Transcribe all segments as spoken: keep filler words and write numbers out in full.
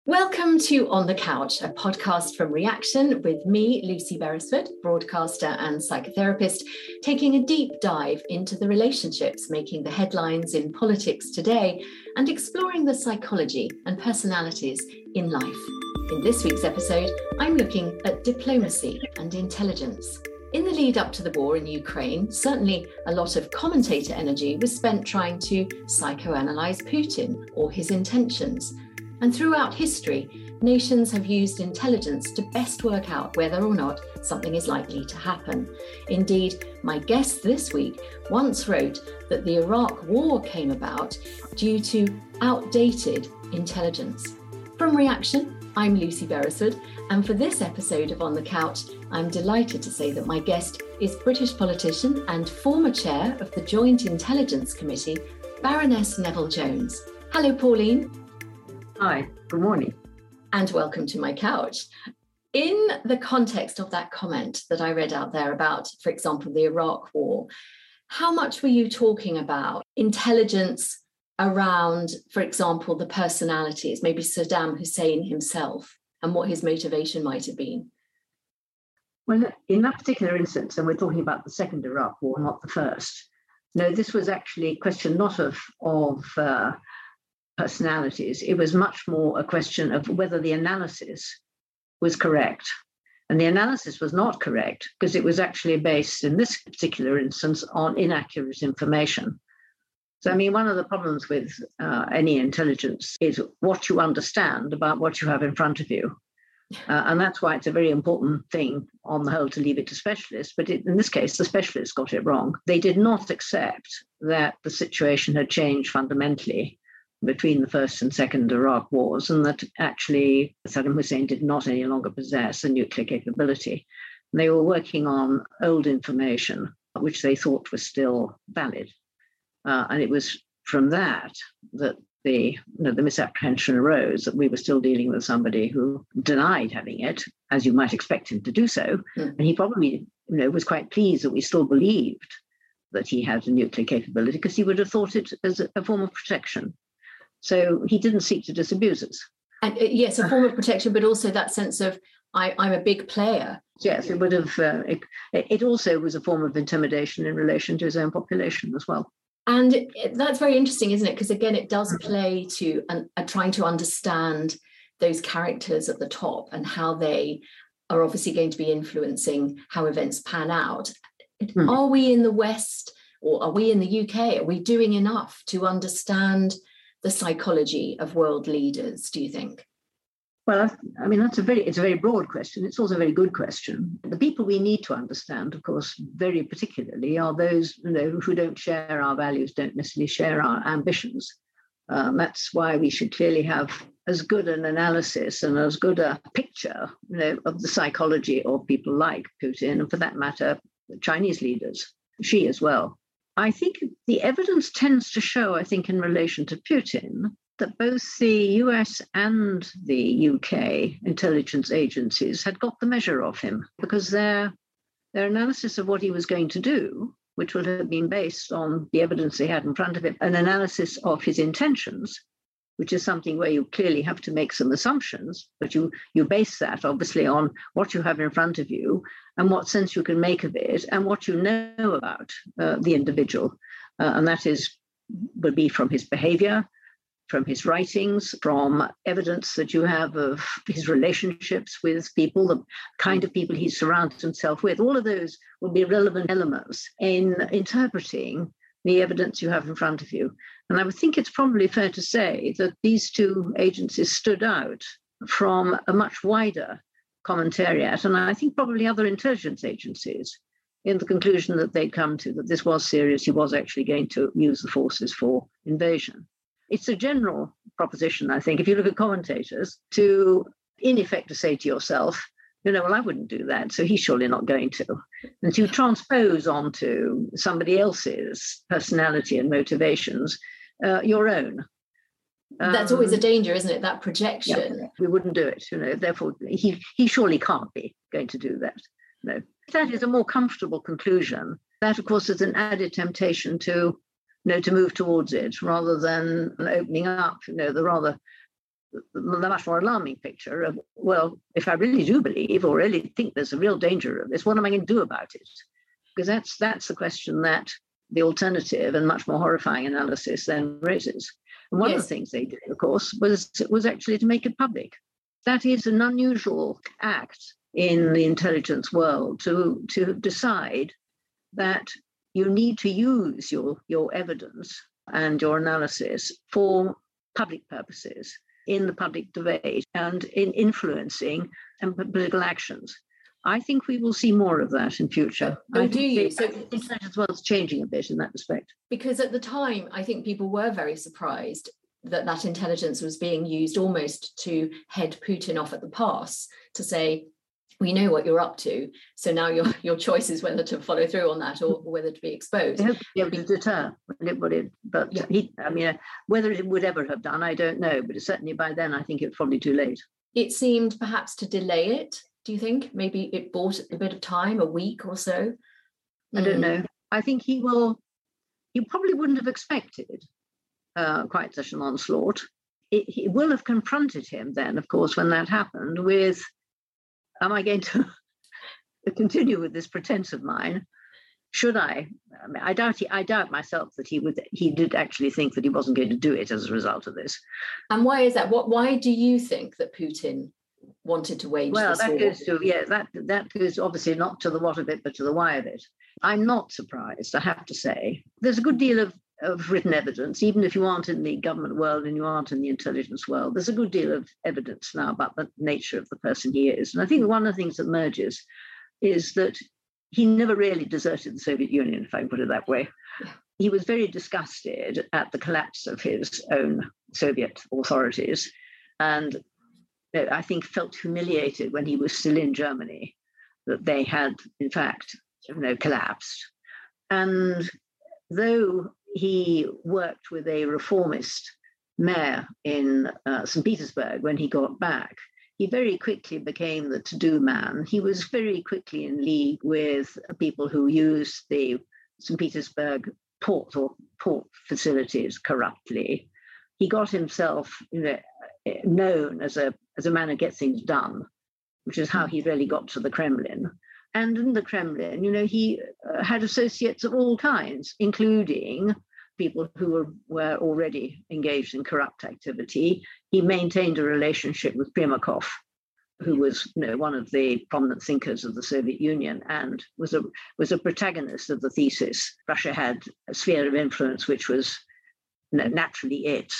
Welcome to On the Couch, a podcast from Reaction with me, Lucy Beresford, broadcaster and psychotherapist, taking a deep dive into the relationships making the headlines in politics today and exploring the psychology and personalities in life. In this week's episode, I'm looking at diplomacy and intelligence. In the lead up to the war in Ukraine, certainly a lot of commentator energy was spent trying to psychoanalyze Putin or his intentions. And throughout history, nations have used intelligence to best work out whether or not something is likely to happen. Indeed, my guest this week once wrote that the Iraq War came about due to outdated intelligence. From Reaction, I'm Lucy Beresford, and for this episode of On the Couch, I'm delighted to say that my guest is British politician and former chair of the Joint Intelligence Committee, Baroness Neville-Jones. Hello, Pauline. Hi, good morning. And welcome to my couch. In the context of that comment that I read out there about, for example, the Iraq War, how much were you talking about intelligence around, for example, the personalities, maybe Saddam Hussein himself, and what his motivation might have been? Well, in that particular instance, and we're talking about the second Iraq War, not the first, no, this was actually a question not of, of uh, personalities. It was much more a question of whether the analysis was correct. And the analysis was not correct because it was actually based, in this particular instance, on inaccurate information. So, I mean, one of the problems with uh, any intelligence is what you understand about what you have in front of you. Uh, and that's why it's a very important thing, on the whole, to leave it to specialists. But it, in this case, the specialists got it wrong. They did not accept that the situation had changed fundamentally between the first and second Iraq wars, and that actually Saddam Hussein did not any longer possess a nuclear capability. They were working on old information, which they thought was still valid. Uh, and it was from that that the, you know, the misapprehension arose that we were still dealing with somebody who denied having it, as you might expect him to do so. Mm. And he probably, you know, was quite pleased that we still believed that he had a nuclear capability, because he would have thought it as a, a form of protection. So he didn't seek to disabuse us. And uh, yes, a form of protection, but also that sense of, I, I'm a big player. Yes, it would have, uh, it, it also was a form of intimidation in relation to his own population as well. And it, that's very interesting, isn't it? Because again, it does play to uh, uh, trying to understand those characters at the top and how they are obviously going to be influencing how events pan out. Hmm. Are we in the West, or are we in the U K? Are we doing enough to understand the psychology of world leaders, do you think? Well, I mean, that's a very, it's a very broad question. It's also a very good question. The people we need to understand, of course, very particularly are those, you know, who don't share our values, don't necessarily share our ambitions. Um, that's why we should clearly have as good an analysis and as good a picture, you know, of the psychology of people like Putin, and for that matter, the Chinese leaders, Xi as well. I think the evidence tends to show, I think, in relation to Putin, that both the U S and the U K intelligence agencies had got the measure of him, because their, their analysis of what he was going to do, which would have been based on the evidence they had in front of him, an analysis of his intentions, which is something where you clearly have to make some assumptions, but you, you base that obviously on what you have in front of you and what sense you can make of it and what you know about uh, the individual. Uh, and that is would be from his behavior, from his writings, from evidence that you have of his relationships with people, the kind of people he surrounds himself with. All of those will be relevant elements in interpreting the evidence you have in front of you. And I would think it's probably fair to say that these two agencies stood out from a much wider commentariat, and I think probably other intelligence agencies, in the conclusion that they'd come to, that this was serious, he was actually going to use the forces for invasion. It's a general proposition, I think, if you look at commentators, to, in effect, to say to yourself, you know, well, I wouldn't do that, so he's surely not going to. And to transpose onto somebody else's personality and motivations uh, your own. Um, That's always a danger, isn't it? That projection. Yeah, we wouldn't do it, you know, therefore he, he surely can't be going to do that. No. That is a more comfortable conclusion. That, of course, is an added temptation to, you know, to move towards it rather than opening up, you know, the rather the much more alarming picture of, well, if I really do believe or really think there's a real danger of this, what am I going to do about it? Because that's that's the question that the alternative and much more horrifying analysis then raises. And one yes. of the things they did, of course, was, was actually to make it public. That is an unusual act in the intelligence world, to, to decide that you need to use your, your evidence and your analysis for public purposes, in the public debate and in influencing and political actions. I think we will see more of that in future. Oh, I do you? So the intelligence world's changing a bit in that respect. Because at the time, I think people were very surprised that that intelligence was being used almost to head Putin off at the pass, to say, we know what you're up to, so now your your choice is whether to follow through on that or, or whether to be exposed. I hope to be able to deter, but yeah. he, I mean, whether it would ever have done, I don't know, but certainly by then, I think it's probably too late. It seemed perhaps to delay it, do you think? Maybe it bought a bit of time, a week or so? I don't know. I think he will, he probably wouldn't have expected uh, quite such an onslaught. It, he will have confronted him then, of course, when that happened with, am I going to continue with this pretense of mine? Should I? I, mean, I doubt. He, I doubt myself that he would. He did actually think that he wasn't going to do it as a result of this. And why is that? What? Why do you think that Putin wanted to wage well, this that war? goes to yeah. That that goes obviously not to the what of it, but to the why of it. I'm not surprised. I have to say, there's a good deal of. of written evidence, even if you aren't in the government world and you aren't in the intelligence world, there's a good deal of evidence now about the nature of the person he is. And I think one of the things that emerges is that he never really deserted the Soviet Union, if I can put it that way. Yeah. He was very disgusted at the collapse of his own Soviet authorities, and I think felt humiliated when he was still in Germany that they had, in fact, you know, collapsed. And though he worked with a reformist mayor in uh, Saint Petersburg when he got back, he very quickly became the to-do man. He was very quickly in league with people who used the Saint Petersburg port or port facilities corruptly. He got himself, you know, known as a as a man who gets things done, which is how he really got to the Kremlin. And in the Kremlin, you know, he uh, had associates of all kinds, including people who were, were already engaged in corrupt activity. He maintained a relationship with Primakov, who was, you know, one of the prominent thinkers of the Soviet Union and was a was a protagonist of the thesis. Russia had a sphere of influence, which was, you know, naturally it,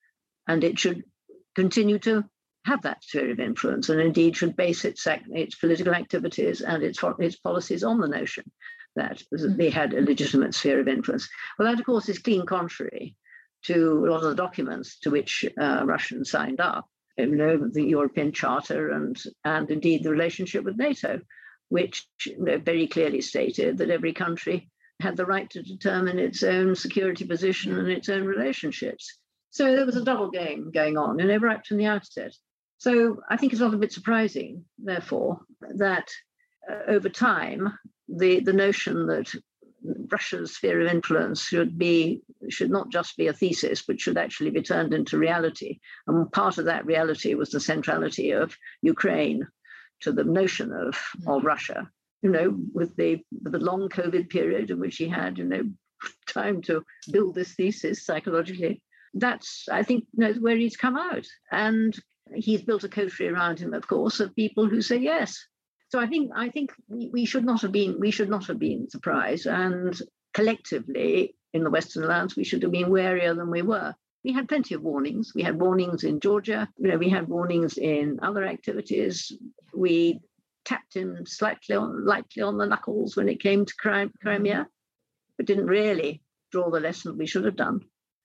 and it should continue to have that sphere of influence, and indeed should base its its political activities and its its policies on the notion that they had a legitimate sphere of influence. Well, that, of course, is clean contrary to a lot of the documents to which uh, Russians signed up, you know, the European Charter and, and indeed the relationship with NATO, which, you know, very clearly stated that every country had the right to determine its own security position and its own relationships. So there was a double game going on, you know, right from the outset. So I think it's not a bit surprising, therefore, that uh, over time, the, the notion that Russia's sphere of influence should be should not just be a thesis, but should actually be turned into reality. And part of that reality was the centrality of Ukraine to the notion of, of Russia, you know, with the, with the long COVID period in which he had, you know, time to build this thesis psychologically. That's, I think, you know, where he's come out. And he's built a coterie around him, of course, of people who say yes. So I think I think we should not have been we should not have been surprised, and collectively in the Western Alliance we should have been warier than we were. We had plenty of warnings. We had warnings in Georgia. You know, we had warnings in other activities. We tapped him slightly on, lightly on the knuckles when it came to Crimea, but didn't really draw the lesson we should have done.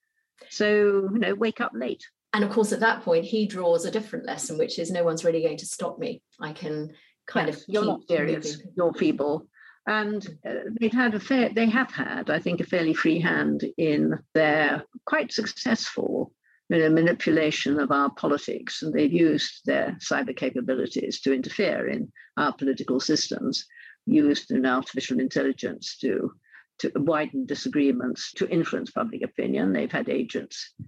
So, you know, wake up late. And of course, at that point, he draws a different lesson, which is no one's really going to stop me. I can kind yes, of you're not serious, moving. You're feeble. And uh, they've had a fair, they have had, I think, a fairly free hand in their quite successful, you know, manipulation of our politics. And they've used their cyber capabilities to interfere in our political systems, used in artificial intelligence to, to widen disagreements, to influence public opinion. They've had agents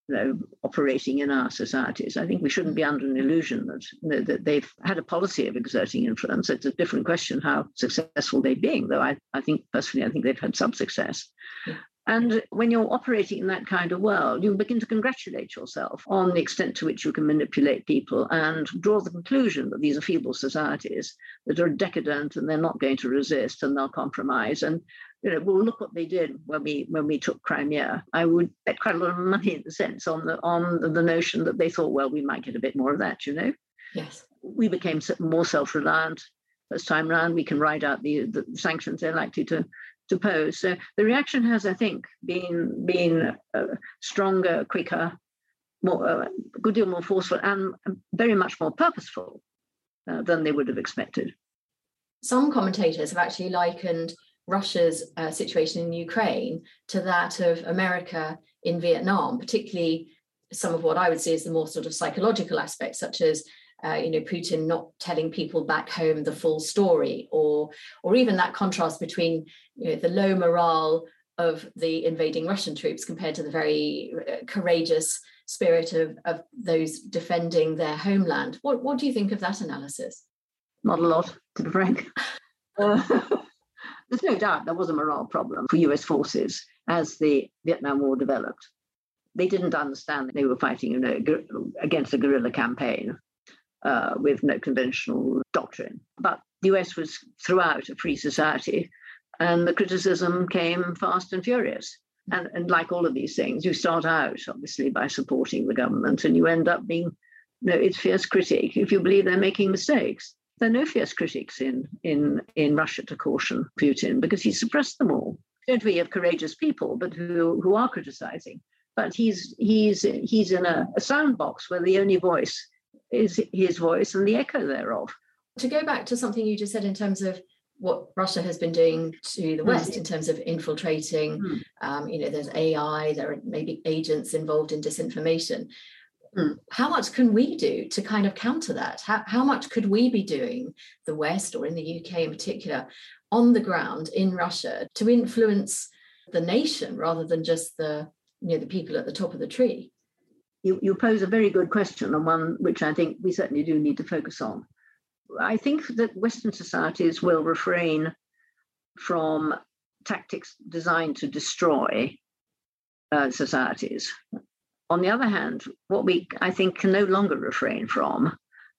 you know, operating in our societies. I think we shouldn't be under an illusion that, you know, that they've had a policy of exerting influence. It's a different question how successful they've been, though I, I think personally, I think they've had some success. Yeah. And when you're operating in that kind of world, you begin to congratulate yourself on the extent to which you can manipulate people and draw the conclusion that these are feeble societies that are decadent and they're not going to resist and they'll compromise. And you know, well, look what they did when we when we took Crimea. I would bet quite a lot of money, in the sense, on the on the notion that they thought, well, we might get a bit more of that. You know, yes, we became more self-reliant first time round. We can ride out the, the sanctions they're likely to. to pose. So the reaction has, I think, been been uh, stronger, quicker, more, uh, a good deal more forceful, and very much more purposeful uh, than they would have expected. Some commentators have actually likened Russia's uh, situation in Ukraine to that of America in Vietnam, particularly some of what I would see as the more sort of psychological aspects, such as Uh, you know, Putin not telling people back home the full story, or or even that contrast between, you know, the low morale of the invading Russian troops compared to the very uh, courageous spirit of, of those defending their homeland. What, what do you think of that analysis? Not a lot, to be frank. Uh, there's no doubt there was a morale problem for U S forces as the Vietnam War developed. They didn't understand that they were fighting, you know, against a guerrilla campaign. Uh, with no conventional doctrine. But the U S was throughout a free society, and the criticism came fast and furious. And, and like all of these things, you start out, obviously, by supporting the government, and you end up being, you know, its fierce critic if you believe they're making mistakes. There are no fierce critics in, in, in Russia to caution Putin, because he suppressed them all. Don't we have courageous people, but who, who are criticizing? But he's, he's, he's in a, a soundbox where the only voice is his voice and the echo thereof. To go back to something you just said in terms of what Russia has been doing to the West, mm. in terms of infiltrating, mm. um, you know, there's A I, there are maybe agents involved in disinformation. Mm. How much can we do to kind of counter that? How, how much could we be doing, the West or in the U K in particular, on the ground in Russia to influence the nation rather than just the, you know, the people at the top of the tree? You, you pose a very good question, and one which I think we certainly do need to focus on. I think that Western societies will refrain from tactics designed to destroy uh, societies. On the other hand, what we, I think, can no longer refrain from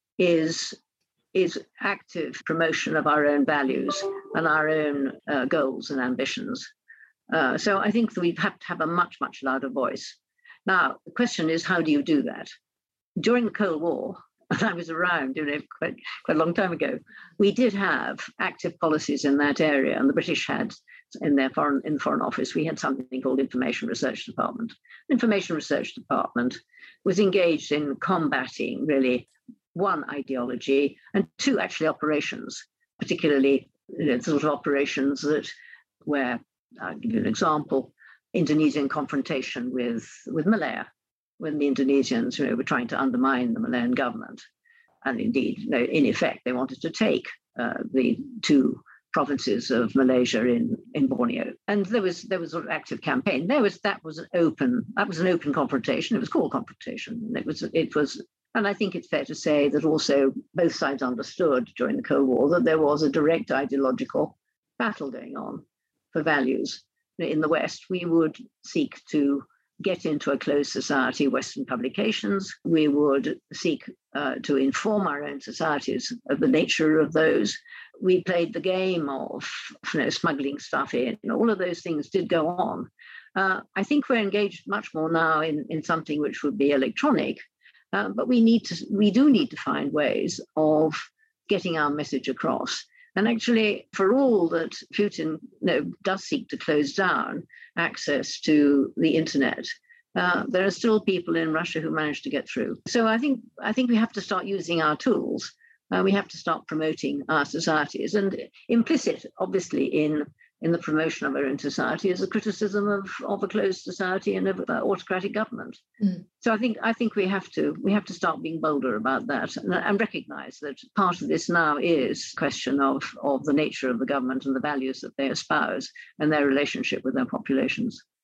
is, is active promotion of our own values and our own uh, goals and ambitions. Uh, so I think that we have to have a much, much louder voice. Now, the question is, how do you do that? During the Cold War, and I was around, you know, quite, quite a long time ago, we did have active policies in that area, and the British had in their foreign in the Foreign Office, we had something called Information Research Department. The Information Research Department was engaged in combating really one ideology and two actually operations, particularly, you know, the sort of operations that where, I'll give you an example, Indonesian confrontation with, with Malaya, when the Indonesians, you know, were trying to undermine the Malayan government. And indeed, you know, in effect, they wanted to take uh, the two provinces of Malaysia in, in Borneo. And there was there was an active campaign. There was that was an open that was an open confrontation. It was called confrontation. It was it was, and I think it's fair to say that also both sides understood during the Cold War that there was a direct ideological battle going on for values. In the West, we would seek to get into a closed society, Western publications. We would seek uh, to inform our own societies of the nature of those. We played the game of, you know, smuggling stuff in. All of those things did go on. Uh, I think we're engaged much more now in, in something which would be electronic, uh, but we need to we do need to find ways of getting our message across. And actually, for all that Putin, you know, does seek to close down access to the internet, uh, there are still people in Russia who manage to get through. So I think I think we have to start using our tools. Uh, we have to start promoting our societies. And implicit, obviously, in, in the promotion of our own society is a criticism of, of a closed society and of uh, autocratic government. Mm. So I think I think we have to we have to start being bolder about that and, and recognize that part of this now is a question of, of the nature of the government and the values that they espouse and their relationship with their populations.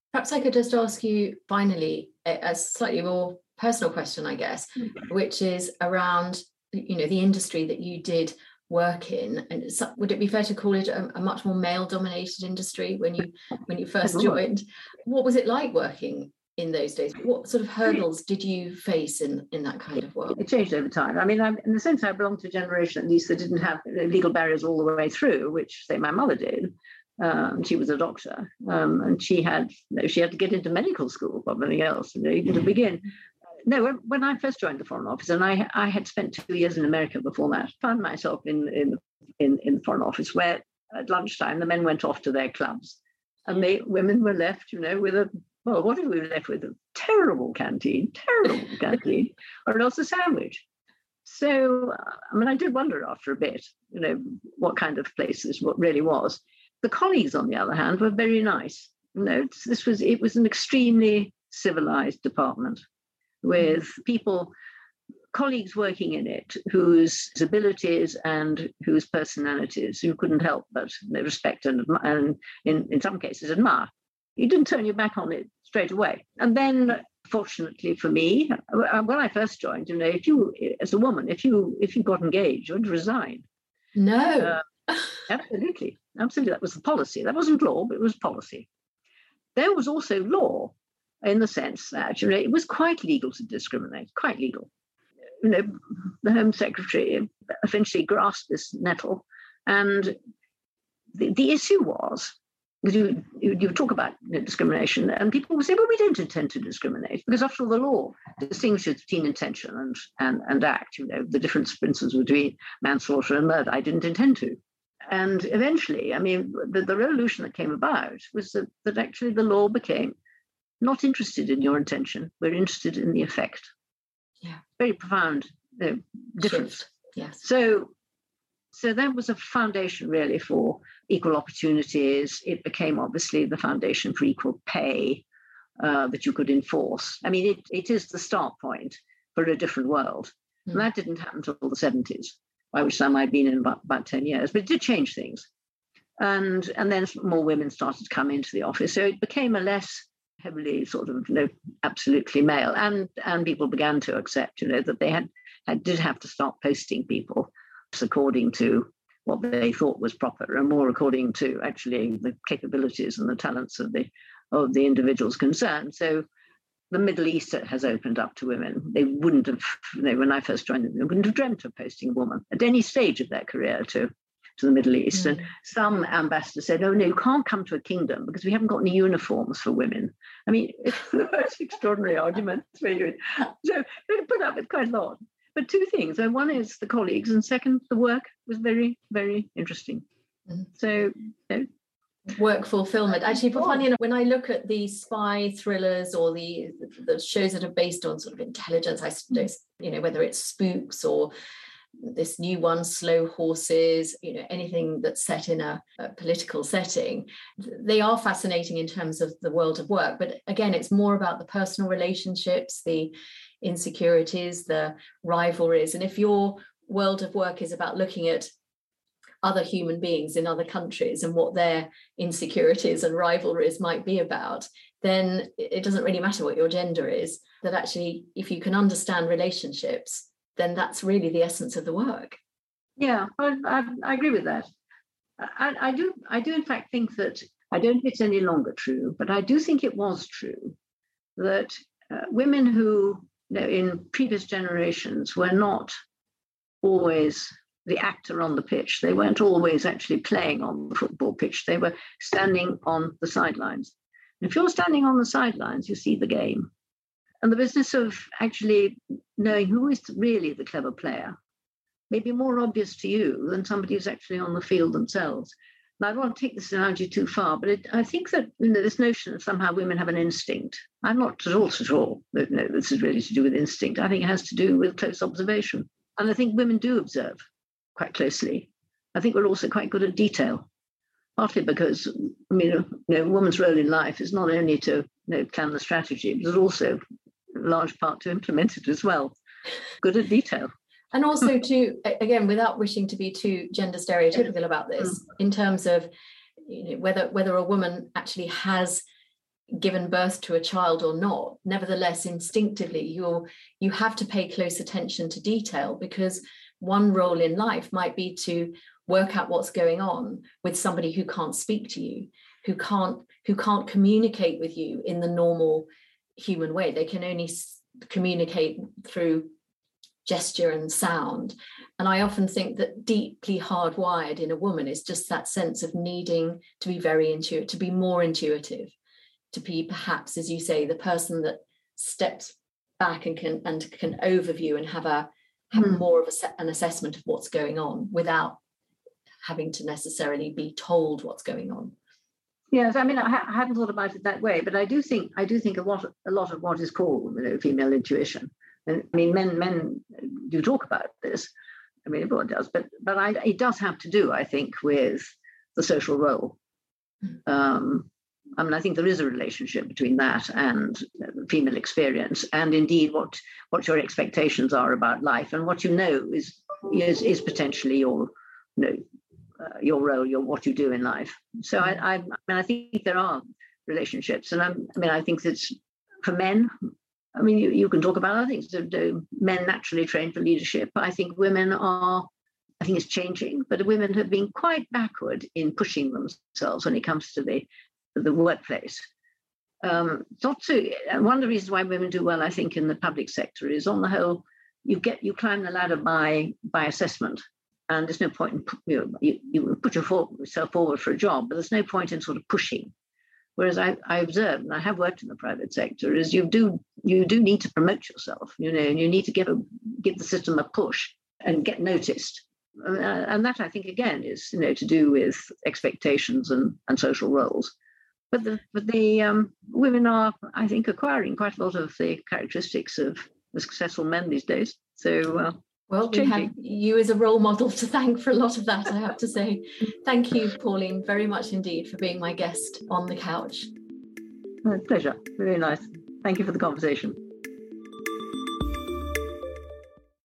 Perhaps I could just ask you finally a, a slightly more personal question, I guess, which is around, you know, the industry that you did work in. And so, would it be fair to call it a, a much more male-dominated industry when you when you first joined? What was it like working in those days? What sort of hurdles did you face in, in that kind of world? It changed over time. I mean, I'm, in the sense I belong to a generation, at least, that didn't have legal barriers all the way through, which, say, my mother did. Um, she was a doctor, um, and she had you know, she had to get into medical school, probably else, you know, even to begin. No, when, when I first joined the Foreign Office, and I I had spent two years in America before that, found myself in in in, in the Foreign Office where at lunchtime the men went off to their clubs, and the women were left, you know, with a well, what were we left with? A terrible canteen, terrible canteen, or else a sandwich. So, I mean, I did wonder after a bit, you know, what kind of place this what really was. The colleagues, on the other hand, were very nice. You know, this was it was an extremely civilized department with people, colleagues working in it whose abilities and whose personalities you couldn't help but you know, respect and, and in, in some cases admire. You didn't turn your back on it straight away. And then, fortunately for me, when I first joined, you know, if you, as a woman, if you if you got engaged, you'd resign. No. Uh, absolutely. Absolutely. That was the policy. That wasn't law, but it was policy. There was also law in the sense that, you know, it was quite legal to discriminate, quite legal. You know, the Home Secretary eventually grasped this nettle. And the, the issue was, because you, you, you talk about you know, discrimination, and people would say, well, we don't intend to discriminate, because after all, the law distinguishes between intention and, and, and act, you know, the difference, for instance, between manslaughter and murder. I didn't intend to. And eventually, I mean, the, the revolution that came about was that, that actually the law became not interested in your intention, we're interested in the effect. Yeah. Very profound you know, difference. Shift. Yes. So, so that was a foundation really for equal opportunities. It became obviously the foundation for equal pay uh, that you could enforce. I mean, it, it is the start point for a different world. Mm. And that didn't happen until the seventies. By which time I'd been in about, about ten years, but it did change things. And, and then more women started to come into the office. So it became a less heavily sort of, you know, absolutely male. And, and people began to accept, you know, that they had, had did have to start posting people according to what they thought was proper and more according to actually the capabilities and the talents of the, of the individuals concerned. So the Middle East has opened up to women. They wouldn't have, you know, when I first joined them, they wouldn't have dreamt of posting a woman at any stage of their career to, to the Middle East. Mm. And some ambassadors said, oh, no, you can't come to a kingdom because we haven't got any uniforms for women. I mean, it's the most extraordinary argument for you. So they put up with quite a lot. But two things. One is the colleagues, and second, the work was very, very interesting. Mm. So, you know, work fulfillment. Actually, funny enough, when I look at the spy thrillers or the the shows that are based on sort of intelligence, I suppose, you know, whether it's Spooks or this new one, Slow Horses, you know, anything that's set in a, a political setting, they are fascinating in terms of the world of work. But again, it's more about the personal relationships, the insecurities, the rivalries. And if your world of work is about looking at other human beings in other countries and what their insecurities and rivalries might be about, then it doesn't really matter what your gender is. That actually, if you can understand relationships, then that's really the essence of the work. Yeah, I, I, I agree with that. I, I do, I do in fact think that, I don't think it's any longer true, but I do think it was true that uh, women who, you know, in previous generations were not always the actor on the pitch. They weren't always actually playing on the football pitch. They were standing on the sidelines. And if you're standing on the sidelines, you see the game. And the business of actually knowing who is really the clever player may be more obvious to you than somebody who's actually on the field themselves. Now, I don't want to take this analogy too far, but it, I think that, you know, this notion that somehow women have an instinct, I'm not at all at all. No, this is really to do with instinct. I think it has to do with close observation. And I think women do observe quite closely. I think we're also quite good at detail, partly because, I mean, you know, a woman's role in life is not only to, you know, plan the strategy, but also a large part to implement it as well. Good at detail. And also to, again, without wishing to be too gender stereotypical about this, in terms of, you know, whether whether a woman actually has given birth to a child or not, nevertheless, instinctively, you're, you have to pay close attention to detail, because one role in life might be to work out what's going on with somebody who can't speak to you, who can't, who can't communicate with you in the normal human way. They can only s- communicate through gesture and sound. And I often think that deeply hardwired in a woman is just that sense of needing to be very intuitive, to be more intuitive, to be perhaps, as you say, the person that steps back and can and can overview and have a have mm. more of a, an assessment of what's going on without having to necessarily be told what's going on. Yes, I mean, I, ha- I hadn't thought about it that way, but I do think I do think a lot a lot of what is called, you know, female intuition. And I mean, men men do talk about this. I mean, everyone does, but but I, it does have to do, I think, with the social role. Um, I mean, I think there is a relationship between that and female experience, and indeed what what your expectations are about life, and what you know is is is potentially your, you know, uh, your role, your what you do in life. So I, I, I mean, I think there are relationships, and I'm, I mean, I think that's for men. I mean, you, you can talk about other things. So, do men naturally trained for leadership? I think women are. I think it's changing, but women have been quite backward in pushing themselves when it comes to the the workplace. Um, not to, one of the reasons why women do well, I think, in the public sector is, on the whole, you get you climb the ladder by by assessment, and there's no point in, you know, you, you put yourself forward for a job, but there's no point in sort of pushing. Whereas I, I observe, and I have worked in the private sector, is you do you do need to promote yourself, you know, and you need to give a give the system a push and get noticed. Uh, and that, I think, again, is, you know, to do with expectations and, and social roles. But the but the um, women are, I think, acquiring quite a lot of the characteristics of the successful men these days. So, uh, well, we have you as a role model to thank for a lot of that, I have to say. Thank you, Pauline, very much indeed for being my guest on The Couch. My pleasure. Very nice. Thank you for the conversation.